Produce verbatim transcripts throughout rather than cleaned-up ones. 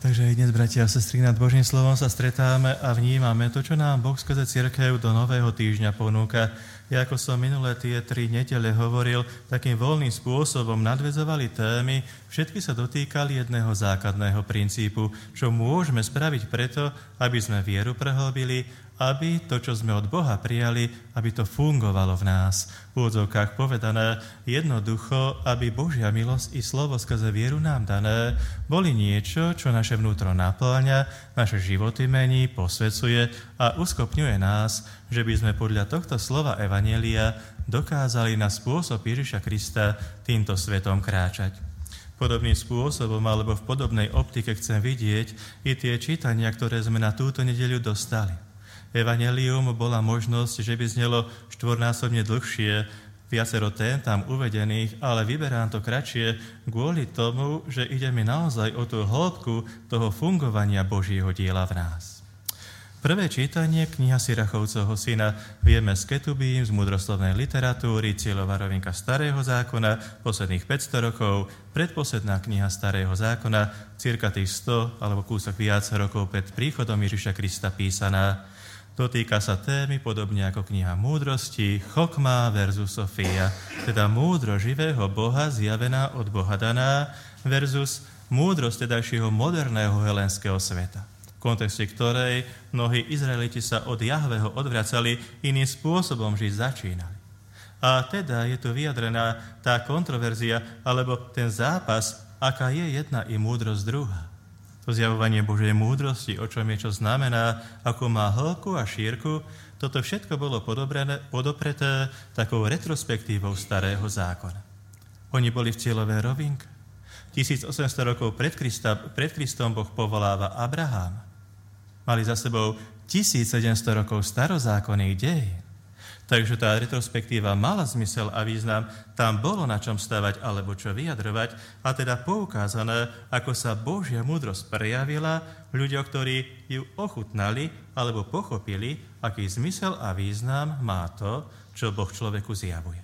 Takže aj dnes, bratia a sestry, nad Božím slovom sa stretáme a vnímame to, čo nám Boh skrze cirkev do nového týždňa ponúka. Ja, ako som minulé tie tri nedele hovoril, takým voľným spôsobom nadväzovali témy, všetky sa dotýkali jedného základného princípu, čo môžeme spraviť preto, aby sme vieru prehlbili, aby to, čo sme od Boha prijali, aby to fungovalo v nás. V úvodzovkách povedané, jednoducho, aby Božia milosť i slovo skrze vieru nám dané boli niečo, čo naše vnútro napĺňa, naše životy mení, posvecuje a uschopňuje nás, že by sme podľa tohto slova Evanjelia dokázali na spôsob Ježiša Krista týmto svetom kráčať. Podobným spôsobom alebo v podobnej optike chcem vidieť i tie čítania, ktoré sme na túto nedeľu dostali. Evanjelium bola možnosť, že by znelo štvornásobne dlhšie, viacero tém tam uvedených, ale vyberám to kratšie kvôli tomu, že ide mi naozaj o tú hĺbku toho fungovania Božieho diela v nás. Prvé čítanie, kniha Sirachovcovho syna, vieme z Ketubím, z múdroslovnej literatúry, cieľová rovinka Starého zákona, posledných päťsto rokov, predposledná kniha Starého zákona, cirka tých sto alebo kúsok viac rokov pred príchodom Ježiša Krista písaná. Dotýka sa témy podobne ako kniha Múdrosti, Chokmá versus Sofia, teda múdro živého Boha zjavená od Boha daná versus múdrosť tedajšieho moderného helénskeho sveta, v kontexte ktorej mnohí Izraeliti sa od Jahveho odvracali, iným spôsobom žiť začínali. A teda je tu vyjadrená tá kontroverzia, alebo ten zápas, aká je jedna i múdrosť druhá. To zjavovanie Božej múdrosti, o čom je, čo znamená, ako má hĺbku a šírku, toto všetko bolo podopreté takou retrospektívou Starého zákona. Oni boli v cieľovej rovinke. tisícosemsto rokov pred, Krista, pred Kristom Boh povoláva Abraháma. Mali za sebou tisícsedemsto rokov starozákonných dejín. Takže tá retrospektíva mala zmysel a význam, tam bolo na čom stavať alebo čo vyjadrovať a teda poukázané, ako sa Božia múdrosť prejavila ľuďom, ktorí ju ochutnali alebo pochopili, aký zmysel a význam má to, čo Boh človeku zjavuje.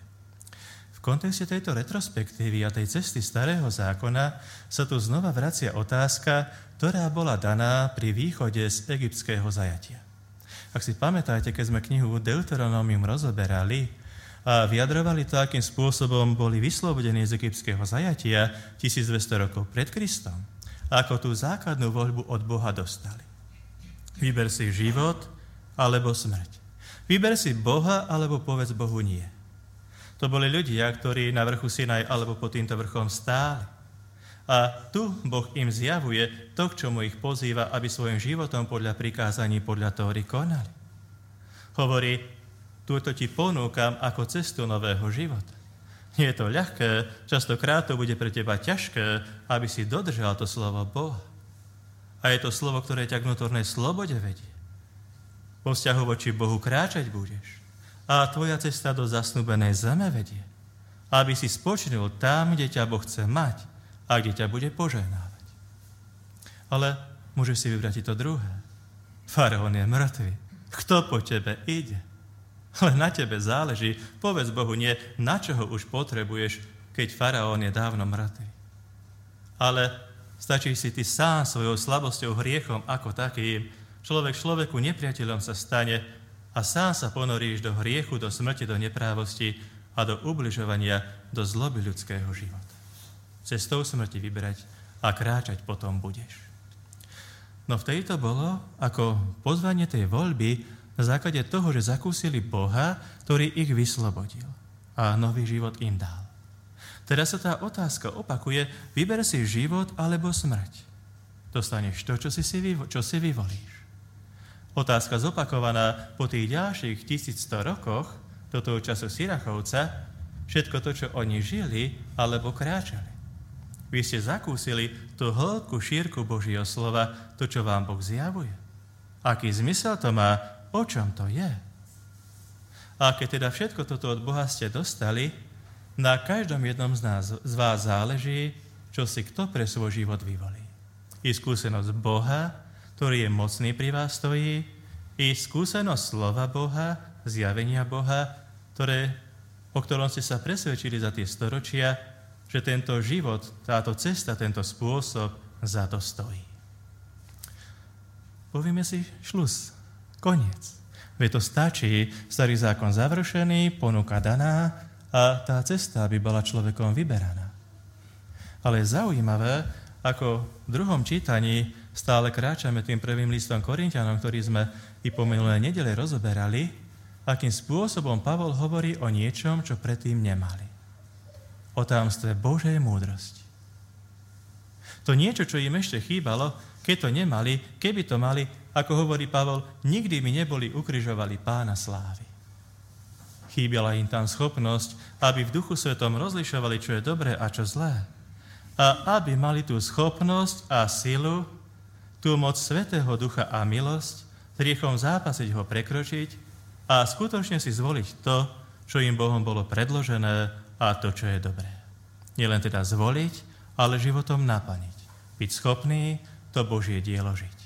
V kontexte tejto retrospektívy a tej cesty Starého zákona sa tu znova vracia otázka, ktorá bola daná pri východe z egyptského zajatia. Ak si pamätáte, keď sme knihu Deuteronomium rozoberali a vyjadrovali to, akým spôsobom boli vyslobodení z egyptského zajatia tisícdvesto rokov pred Kristom, a ako tú základnú voľbu od Boha dostali. Vyber si život alebo smrť. Vyber si Boha alebo povedz Bohu nie. To boli ľudia, ktorí na vrchu Sinaj alebo pod týmto vrchom stáli. A tu Boh im zjavuje to, k čomu ich pozýva, aby svojim životom podľa prikázaní podľa Tóry konali. Hovorí, túto ti ponúkam ako cestu nového života. Nie je to ľahké, častokrát to bude pre teba ťažké, aby si dodržal to slovo Boha. A je to slovo, ktoré ťa k vnútornej slobode vedie. Po vzťahu voči Bohu kráčať budeš. A tvoja cesta do zasnúbenej zeme vedie. Aby si spočinul tam, kde ťa Boh chce mať, a kde ťa bude požehnávať. Ale môžeš si vybrať i to druhé. Faraón je mŕtvy. Kto po tebe ide? Ale na tebe záleží. Povedz Bohu nie, na čo ho už potrebuješ, keď faraón je dávno mŕtvy. Ale stačí si ty sám svojou slabosťou, hriechom ako takým. Človek človeku nepriateľom sa stane a sám sa ponoríš do hriechu, do smrti, do neprávosti a do ubližovania, do zloby ľudského života. Cestou smrti vyberať a kráčať potom budeš. No v tejto bolo ako pozvanie tej voľby na základe toho, že zakúsili Boha, ktorý ich vyslobodil a nový život im dal. Teraz sa tá otázka opakuje, vyber si život alebo smrť. Dostaneš to, čo si, si, vyvo- čo si vyvolíš. Otázka zopakovaná po tých ďalších tisícsto rokoch do toho času Sirachovca, všetko to, čo oni žili alebo kráčali. Vy ste zakúsili tú hĺbku, šírku Božieho slova, to, čo vám Boh zjavuje. Aký zmysel to má, o čom to je? A keď teda všetko toto od Boha ste dostali, na každom jednom z nás, z vás záleží, čo si kto pre svoj život vyvolí. I skúsenosť Boha, ktorý je mocný pri vás stojí, i skúsenosť slova Boha, zjavenia Boha, ktoré, o ktorom ste sa presvedčili za tie storočia, že tento život, táto cesta, tento spôsob za to stojí. povieme si šlus, koniec. Veď to stačí, starý zákon završený, ponuka daná a tá cesta by bola človekom vyberaná. Ale je zaujímavé, ako v druhom čítaní stále kráčame tým prvým listom Korinťanom, ktorý sme i po minulé nedele rozoberali, akým spôsobom Pavol hovorí o niečom, čo predtým nemali. O tajomstve Božej múdrosti. To niečo, čo im ešte chýbalo, keď to nemali, keby to mali, ako hovorí Pavol, nikdy by neboli ukrižovali Pána slávy. Chýbala im tam schopnosť, aby v Duchu Svetom rozlišovali, čo je dobré a čo zlé. A aby mali tú schopnosť a silu, tú moc Svätého Ducha a milosť, hriechom zápasiť ho prekročiť a skutočne si zvoliť to, čo im Bohom bolo predložené a to, čo je dobré. Nielen teda zvoliť, ale životom naplniť. Byť schopný to Božie dielo žiť.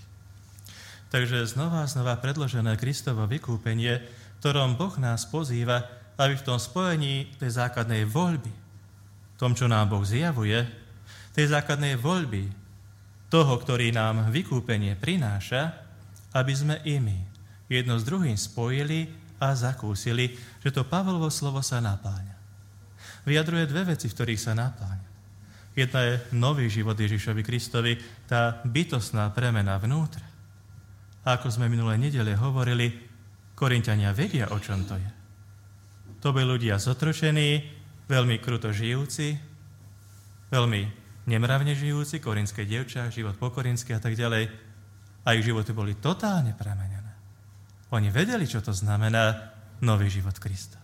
Takže znova a znova predložené Kristovo vykúpenie, v ktorom Boh nás pozýva, aby v tom spojení tej základnej voľby, v tom, čo nám Boh zjavuje, tej základnej voľby toho, ktorý nám vykúpenie prináša, aby sme i my jedno s druhým spojili a zakúsili, že to Pavlovo slovo sa napáľa. Vyjadruje dve veci, v ktorých sa napáľa. Jedna je nový život Ježišovi Kristovi, tá bytostná premena vnútra. A ako sme minulé nedele hovorili, Korinťania vedia, o čom to je. To boli ľudia zotročení, veľmi kruto žijúci, veľmi nemravne žijúci, korintské dievča, život po korintsky a tak ďalej. A ich životy boli totálne premenené. Oni vedeli, čo to znamená nový život Krista.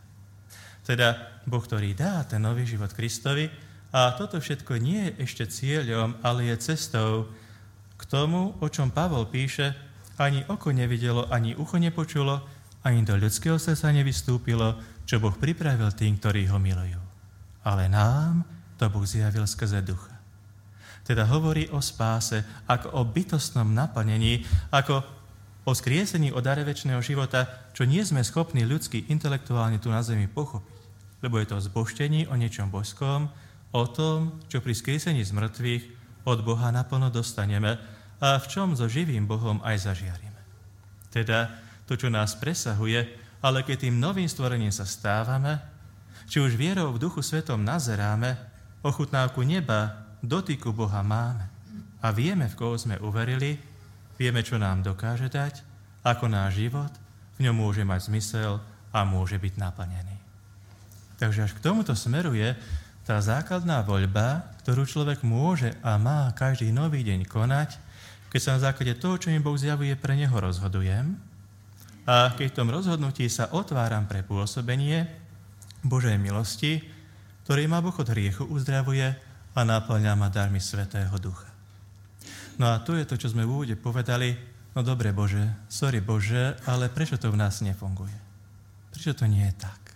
Teda Boh, ktorý dá ten nový život Kristovi, a toto všetko nie je ešte cieľom, ale je cestou k tomu, o čom Pavol píše, ani oko nevidelo, ani ucho nepočulo, ani do ľudského srdca nevystúpilo, čo Boh pripravil tým, ktorí ho milujú. Ale nám to Boh zjavil skrze Ducha. Teda hovorí o spáse, ako o bytostnom naplnení, ako o skriesení, o dare večného života, čo nie sme schopní ľudsky intelektuálne tu na zemi pochopiť. Lebo je to zbožtení o niečom božskom, o tom, čo pri skriesení z mŕtvych od Boha naplno dostaneme a v čom so živým Bohom aj zažiarime. Teda to, čo nás presahuje, ale keď tým novým stvorením sa stávame, či už vierou v Duchu Svetom nazeráme, ochutnávku neba, dotyku Boha máme a vieme, v koho sme uverili, vieme, čo nám dokáže dať, ako náš život v ňom môže mať zmysel a môže byť naplnený. Takže až k tomuto smeruje tá základná voľba, ktorú človek môže a má každý nový deň konať, keď sa na základe toho, čo mi Boh zjavuje, pre neho rozhodujem a keď v tom rozhodnutí sa otváram pre pôsobenie Božej milosti, ktorý ma Boh od hriechu uzdravuje a náplňa ma darmi Svätého Ducha. No a tu je to, čo sme v úvode povedali, no dobre Bože, sorry Bože, ale prečo to v nás nefunguje? Prečo to nie je tak?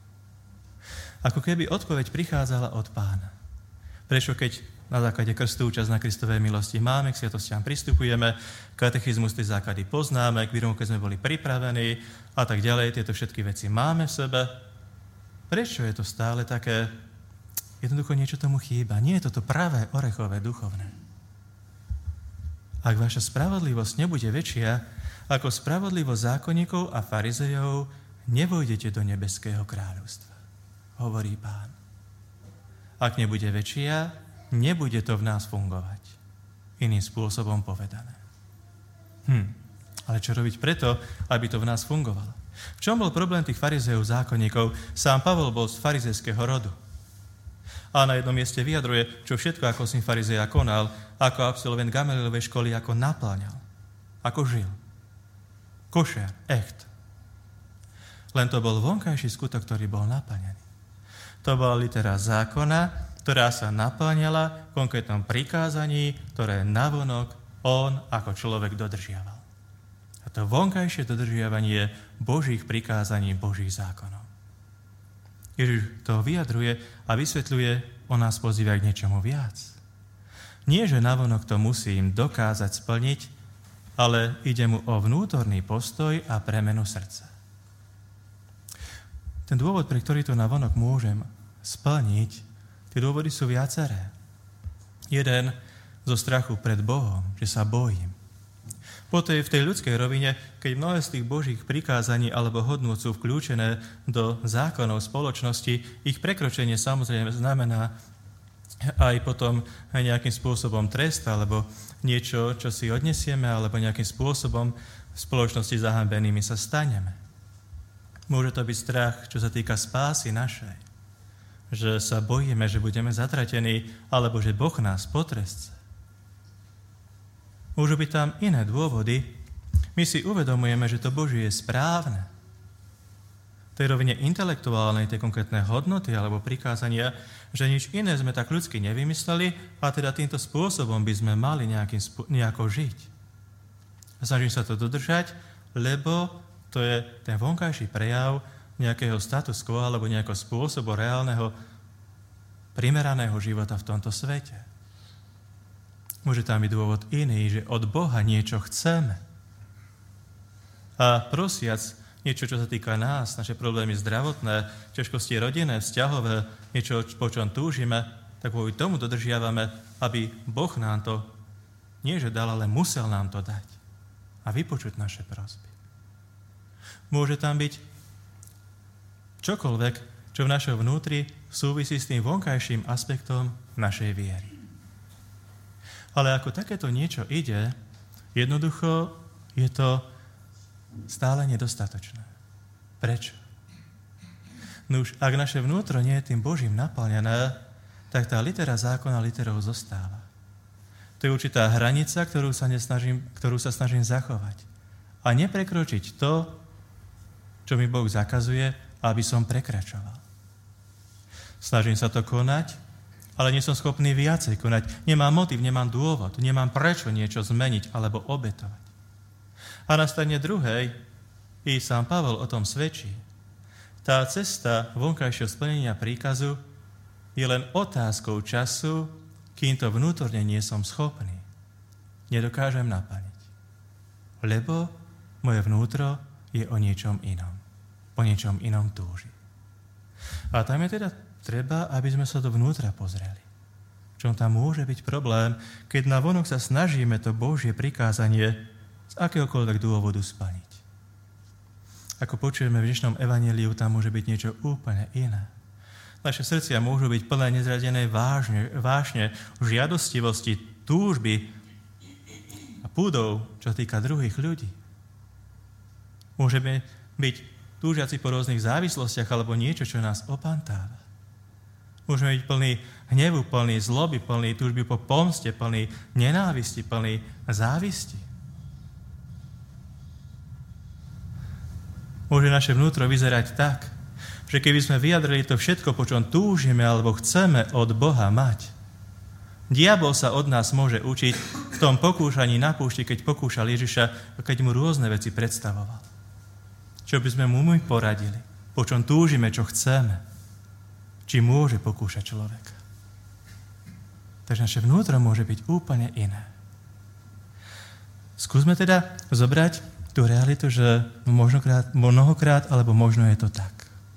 Ako keby odpoveď prichádzala od Pána. Prečo keď na základe krstu účasť na Kristovej milosti máme, k sviatostiam pristupujeme, katechizmus tie základy poznáme, k výromu, keď sme boli pripravení a tak ďalej, tieto všetky veci máme v sebe. Prečo je to stále také, jednoducho niečo tomu chýba? Nie je toto pravé, orechové, duchovné. Ak vaša spravodlivosť nebude väčšia ako spravodlivosť zákonníkov a farizejov, nevojdete do nebeského kráľovstva, hovorí Pán. Ak nebude väčšia, nebude to v nás fungovať. Iným spôsobom povedané. Hm, ale čo robiť preto, aby to v nás fungovalo? V čom bol problém tých farizejov, zákonníkov? Sám Pavol bol z farizejského rodu. A na jednom mieste vyjadruje, čo všetko ako syn farizeja konal, ako absolvent Gamalilovej školy, ako naplňal, ako žil. Košer, echt. Len to bol vonkajší skutok, ktorý bol naplnený. To bola litera zákona, ktorá sa naplňala v konkrétnom prikázaní, ktoré navonok on ako človek dodržiaval. A to vonkajšie dodržiavanie Božích prikázaní, Božích zákonov. Ježiš to vyjadruje a vysvetľuje, on nás pozýva k niečomu viac. Nie, že navonok to musím dokázať splniť, ale ide mu o vnútorný postoj a premenu srdca. Ten dôvod, pre ktorý to navonok môžem splniť, tie dôvody sú viaceré. Jeden zo strachu pred Bohom, že sa bojím. Po tej, v tej ľudskej rovine, keď mnohé z tých Božích prikázaní alebo hodnôt sú vklúčené do zákonov spoločnosti, ich prekročenie samozrejme znamená aj potom nejakým spôsobom trest alebo niečo, čo si odnesieme, alebo nejakým spôsobom v spoločnosti zahambenými sa staneme. Môže to byť strach, čo sa týka spásy našej, že sa bojíme, že budeme zatratení, alebo že Boh nás potrestce. Môžu byť tam iné dôvody. My si uvedomujeme, že to Božie je správne. V tej rovine intelektuálnej, tej konkrétnej hodnoty alebo prikázania, že nič iné sme tak ľudsky nevymysleli a teda týmto spôsobom by sme mali nejakým, nejako žiť. Snažím sa to dodržať, lebo to je ten vonkajší prejav nejakého status quo alebo nejakého spôsobu reálneho, primeraného života v tomto svete. Môže tam byť dôvod iný, že od Boha niečo chceme. A prosiac niečo, čo sa týka nás, naše problémy zdravotné, ťažkosti rodinné, vzťahové, niečo, po čom túžime, tak kvôli tomu dodržiavame, aby Boh nám to nie že dal, ale musel nám to dať a vypočuť naše prosby. Môže tam byť čokoľvek, čo v našom vnútri súvisí s tým vonkajším aspektom našej viery. Ale ako takéto niečo ide, jednoducho je to stále nedostatočné. Prečo? No už ak naše vnútro nie je tým Božím naplnené, tak tá litera zákona literou zostáva. To je určitá hranica, ktorú sa, nesnažím, ktorú sa snažím zachovať. A neprekročiť to, čo mi Boh zakazuje, aby som prekračoval. Snažím sa to konať, ale nie som schopný viacej konať. Nemám motiv, nemám dôvod, nemám prečo niečo zmeniť alebo obetovať. A na strane druhej, i sám Pavol o tom svedčí, tá cesta vonkajšieho splnenia príkazu je len otázkou času, kým to vnútorne nie som schopný. Nedokážem naplniť. Lebo moje vnútro je o niečom inom. O niečom inom túži. A tam je teda treba, aby sme sa dovnútra pozreli. Čom tam môže byť problém, keď na vonok sa snažíme to Božie prikázanie z akéhokoľvek dôvodu splniť. Ako počujeme v dnešnom evanjeliu, tam môže byť niečo úplne iné. Naše srdcia môžu byť plné nezradenej vážne, vášne, žiadostivosti, túžby a púdov, čo týka druhých ľudí. Môžeme byť túžiaci po rôznych závislostiach alebo niečo, čo nás opantáva. Môžeme byť plný hnevu, plný zloby, plný túžby po pomste, plný nenávisti, plný závisti. Môže naše vnútro vyzerať tak, že keby sme vyjadrili to všetko, po čom túžime alebo chceme od Boha mať, diabol sa od nás môže učiť v tom pokúšaní na púšti, keď pokúšal Ježiša, keď mu rôzne veci predstavoval. Čo by sme mu poradili, po čom túžime, čo chceme. Či môže pokúšať človeka. Takže naše vnútro môže byť úplne iné. Skúsme teda zobrať tú realitu, že možnokrát, mnohokrát, alebo možno je to tak.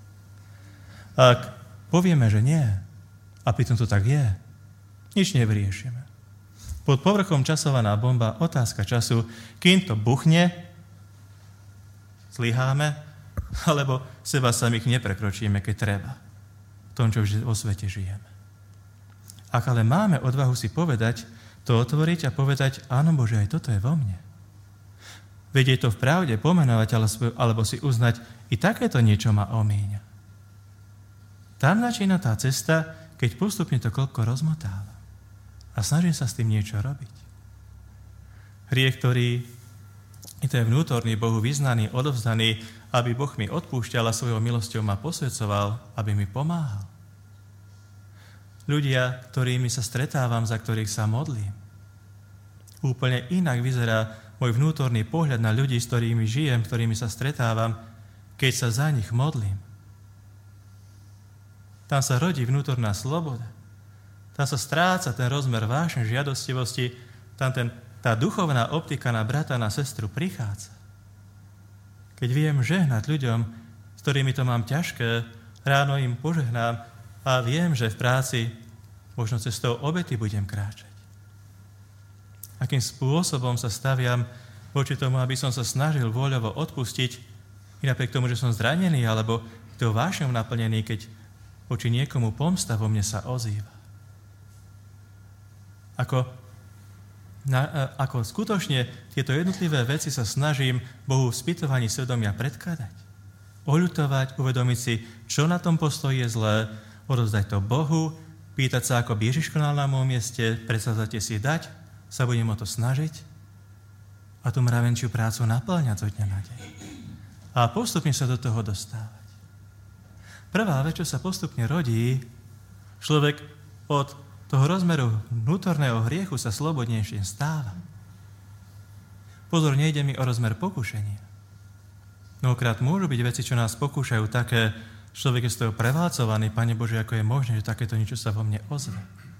Ak povieme, že nie, a pritom to tak je, nič nevyriešime. Pod povrchom časovaná bomba, otázka času, kým to buchne, zlyháme, alebo seba samých neprekročíme, keď treba. Tom, čo vo svete žijeme. Ak ale máme odvahu si povedať, to otvoriť a povedať, áno Bože, aj toto je vo mne. Vedieť to v pravde, pomenovať alebo si uznať, i takéto niečo ma omíňa. Tam začína tá cesta, keď postupne to koľko rozmotáva. A snažím sa s tým niečo robiť. Hriech, ktorý i to je vnútorný Bohu vyznaný, odovzdaný, aby Boh mi odpúšťal a svojou milosťou ma posvedcoval, aby mi pomáhal. Ľudia, ktorými sa stretávam, za ktorých sa modlím. Úplne inak vyzerá môj vnútorný pohľad na ľudí, s ktorými žijem, ktorými sa stretávam, keď sa za nich modlím. Tam sa rodí vnútorná sloboda. Tam sa stráca ten rozmer vášnej žiadostivosti, tam ten, tá duchovná optika na brata, na sestru prichádza. Keď viem žehnať ľuďom, s ktorými to mám ťažké, ráno im požehnám a viem, že v práci možno cestou obety budem kráčať. Akým spôsobom sa staviam voči tomu, aby som sa snažil voľovo odpustiť, i napriek tomu, že som zranený, alebo to vášňou naplnený, keď voči niekomu pomsta vo mne sa ozýva. Ako, na, ako skutočne tieto jednotlivé veci sa snažím Bohu v spytovaní svedomia predkladať. Oľutovať, uvedomiť si, čo na tom postoji je zlé, odovzdať to Bohu, pýtať sa, ako Ježiš konal na môjom mieste, predsadzate si dať, sa budem o to snažiť a tú mravenčiu prácu naplňať zo dňa na deň. A postupne sa do toho dostávať. Prvá vec, čo sa postupne rodí, človek od toho rozmeru vnútorného hriechu sa slobodnejšie stáva. Pozor, nejde mi o rozmer pokušenia. Mnohokrát môžu byť veci, čo nás pokúšajú také, človek je z toho prevádzovaný, Pane Bože, ako je možné, že takéto niečo sa vo mne ozve.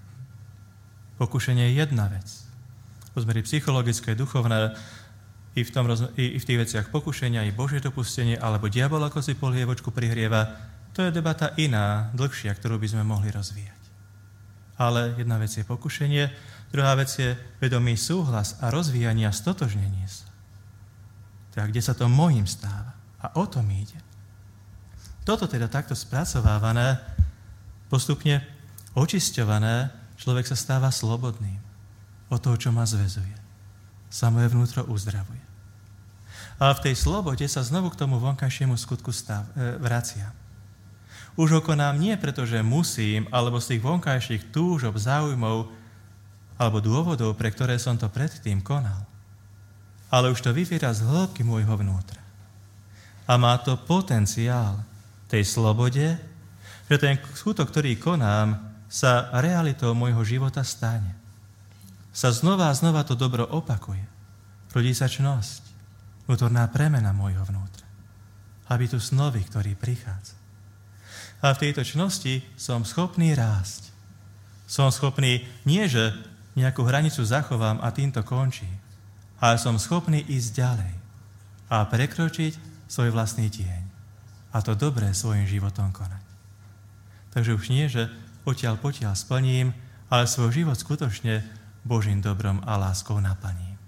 Pokušenie je jedna vec. Rozmery psychologické, duchovné, i v, tom, i v tých veciach pokušenia, i Božie dopustenie, alebo diabol, ako si polievočku prihrieva, to je debata iná, dlhšia, ktorú by sme mohli rozvíjať. Ale jedna vec je pokušenie, druhá vec je vedomý súhlas a rozvíjanie a stotožnenie sa. Tak, kde sa to mojím stáva. A o tom ide. Toto teda takto spracovávané, postupne očisťované, človek sa stáva slobodným od toho, čo ma zväzuje. Sa moje vnútro uzdravuje. A v tej slobode sa znovu k tomu vonkajšiemu skutku stav, e, vraciam. Už ho konám nie preto, že musím, alebo z tých vonkajších túžob, záujmov alebo dôvodov, pre ktoré som to predtým konal. Ale už to vyviera z hĺbky môjho vnútra. A má to potenciál tej slobode, že ten skutok, ktorý konám, sa realitou môjho života stane. Sa znova a znova to dobro opakuje. Rodí sa čnosť, vnútorná premena môjho vnútra. Habitus nový, ktorý prichádza. A v tejto čnosti som schopný rásť. Som schopný, nie že nejakú hranicu zachovám a týmto končí, ale som schopný ísť ďalej a prekročiť svoj vlastný tieň. A to dobré svojim životom konať. Takže už nie, že odtiaľ potiaľ splním, ale svoj život skutočne Božím dobrom a láskou naplním.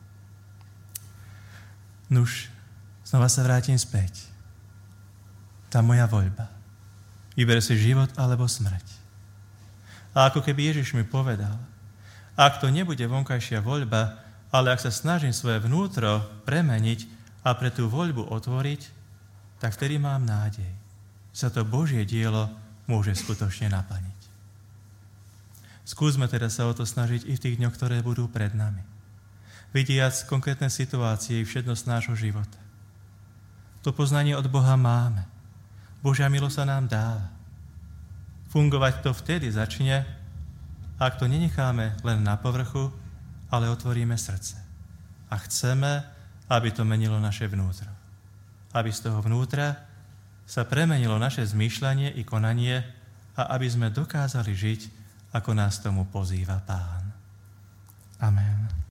Nuž, znova sa vrátim späť. Tá moja voľba. Vyber si život alebo smrť. A ako keby Ježiš mi povedal, ak to nebude vonkajšia voľba, ale ak sa snažím svoje vnútro premeniť a pre tú voľbu otvoriť, tak vtedy mám nádej, že sa to Božie dielo môže skutočne naplniť. Skúsme teda sa o to snažiť i v tých dňoch, ktoré budú pred nami. Vidiac konkrétne situácie i všednosť nášho života. To poznanie od Boha máme. Božia milosť sa nám dáva. Fungovať to vtedy začne, ak to nenecháme len na povrchu, ale otvoríme srdce. A chceme, aby to menilo naše vnútro. Aby z toho vnútra sa premenilo naše zmýšľanie i konanie a aby sme dokázali žiť, ako nás tomu pozýva Pán. Amen.